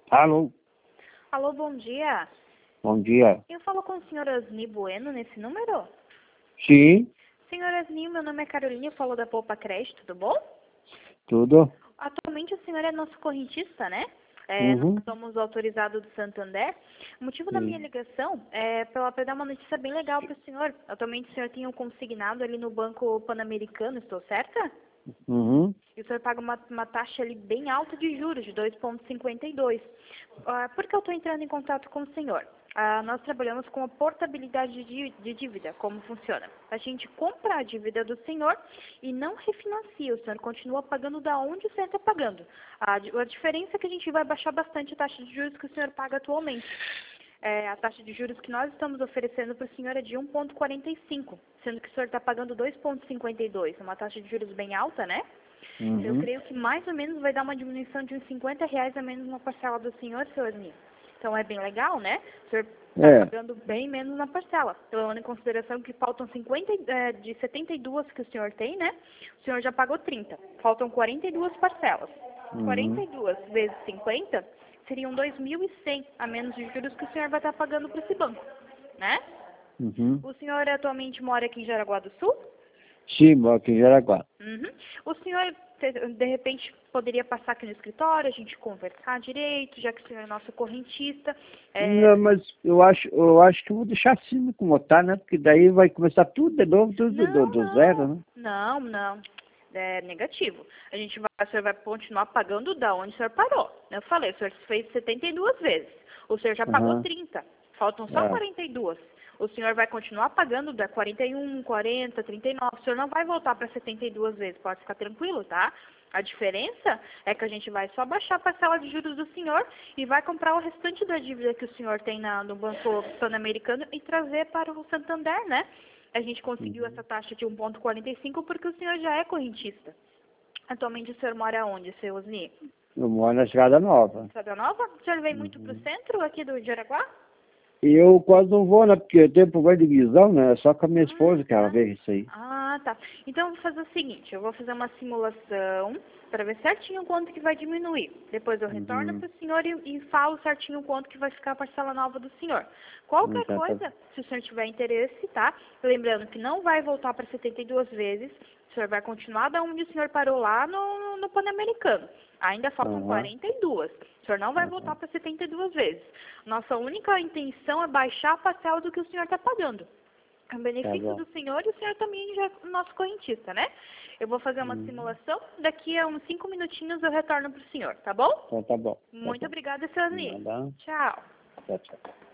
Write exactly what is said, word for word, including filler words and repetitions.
Alô, Alô, bom dia. bom dia. Eu falo com o senhor Osni Bueno nesse número? Sim, Senhor Osni, meu nome é Carolina, eu falo da Poupa Crédito, tudo bom? tudo? Atualmente o senhor é nosso correntista, né? É, nós Uhum, somos autorizados do Santander. O motivo da minha sim. ligação é para dar uma notícia bem legal para o senhor. Atualmente o senhor tem um consignado ali no Banco Pan-Americano, estou certa? Uhum, E o senhor paga uma, uma taxa ali bem alta de juros, de dois vírgula cinquenta e dois. Ah, por que eu estou entrando em contato com o senhor? Ah, nós trabalhamos com a portabilidade de, dí- de dívida. Como funciona? A gente compra a dívida do senhor e não refinancia. O senhor continua pagando da onde o senhor está pagando. A, di- a diferença é que a gente vai baixar bastante a taxa de juros que o senhor paga atualmente. É, a taxa de juros que nós estamos oferecendo para o senhor é de um vírgula quarenta e cinco, sendo que o senhor está pagando dois vírgula cinquenta e dois. Uma taxa de juros bem alta, né? Eu uhum. creio que mais ou menos vai dar uma diminuição de uns cinquenta reais a menos na parcela do senhor, senhor Osni. Então é bem legal, né? O senhor está É, pagando bem menos na parcela. Levando em consideração que faltam cinquenta, eh, de setenta e duas que o senhor tem, né? O senhor já pagou trinta. Faltam quarenta e duas parcelas. quarenta uhum, e duas vezes cinquenta seriam dois mil e cem a menos de juros que o senhor vai estar pagando para esse banco, né? uhum. O senhor atualmente mora aqui em Jaraguá do Sul? Sim, moro aqui em Jaraguá. Uhum. O senhor, te- de repente, poderia passar aqui no escritório, a gente conversar direito, já que o senhor é nosso correntista. É, Não, mas eu acho, eu acho que eu vou deixar assim como tá, né? Porque daí vai começar tudo de novo, tudo do, Não, do zero, não, né? não, não. É negativo. A gente vai, o senhor vai continuar pagando da onde o senhor parou. Eu falei, o senhor fez setenta e duas vezes. O senhor já pagou Aham, trinta. Faltam só é, quarenta e duas. O senhor vai continuar pagando da quarenta e um, quarenta, trinta e nove. O senhor não vai voltar para setenta e duas vezes. Pode ficar tranquilo, tá? A diferença é que a gente vai só baixar a parcela de juros do senhor e vai comprar o restante da dívida que o senhor tem na, no Banco Pan-Americano e trazer para o Santander, né? A gente conseguiu essa uhum. taxa de um vírgula quarenta e cinco porque o senhor já é correntista. Atualmente o senhor mora onde, seu Osni? Eu moro na Estrada Nova. Estrada Nova? O senhor vem muito para o Uhum. centro aqui do Jaraguá? E eu quase não vou, né? Porque eu tenho problema de visão, né? É só com a minha Ah, esposa que ela tá. vê isso aí. Ah, tá. Então eu vou fazer o seguinte, eu vou fazer uma simulação para ver certinho quanto que vai diminuir. Depois eu retorno Uhum. para o senhor e, e falo certinho quanto que vai ficar a parcela nova do senhor. Qualquer Então, tá. coisa, se o senhor tiver interesse, tá? Lembrando que não vai voltar para setenta e duas vezes, o senhor vai continuar da onde o senhor parou lá no, no Pan-Americano. Ainda faltam Aham, quarenta e duas. O senhor não vai voltar aham. para setenta e duas vezes. Nossa única intenção é baixar a parcela do que o senhor está pagando. É um Tá benefício bom. do senhor e o senhor também já é nosso correntista, né? Eu vou fazer uma Uhum. simulação, daqui a uns cinco minutinhos eu retorno para o senhor, tá bom? Então tá bom, tá Muito bom. obrigada, seu Ani. Nada. Tchau. Tchau, tchau.